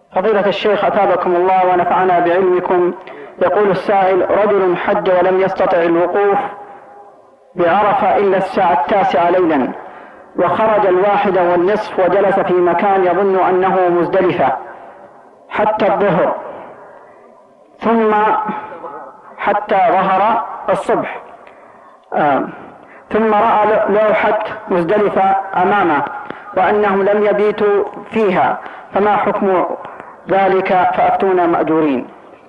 فضيلة الشيخ أثابكم الله ونفعنا بعلمكم. يقول السائل: رجل حج ولم يستطع الوقوف بعرفة إلا الساعة 9 ليلا، وخرج 1:30 وجلس في مكان يظن أنه مزدلفة حتى الظهر، ثم حتى ظهر الصبح، ثم رأى لوحة مزدلفة أمامه وأنهم لم يبيتوا فيها، فما حكم ذلك؟ فأفتونا مأجورين.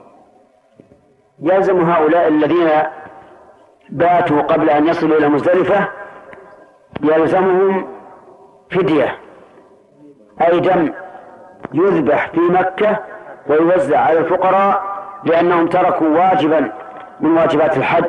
يلزم هؤلاء الذين باتوا قبل أن يصلوا إلى مزدلفة يلزمهم فدية، أي دم يذبح في مكة ويوزع على الفقراء، لأنهم تركوا واجبا من واجبات الحج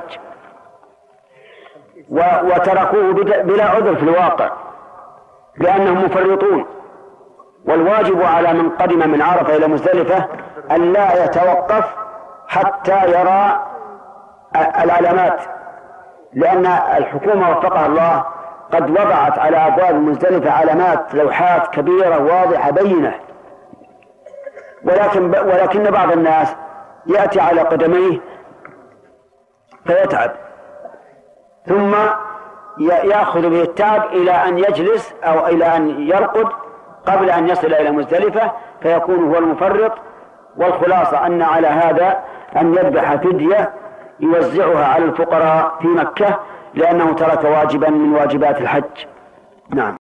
وتركوه بلا عذر في الواقع، لأنهم مفرطون. والواجب على من قدم من عرفة إلى مزدلفة أن لا يتوقف حتى يرى العلامات، لأن الحكومة وفقها الله قد وضعت على أبواب مزدلفة علامات، لوحات كبيرة واضحة بينة، ولكن بعض الناس يأتي على قدميه فيتعب، ثم يأخذ به التعب إلى أن يجلس أو إلى أن يرقد قبل أن يصل إلى مزدلفة، فيكون هو المفرط. والخلاصة أن على هذا أن يذبح فدية يوزعها على الفقراء في مكة، لأنه ترك واجبا من واجبات الحج. نعم.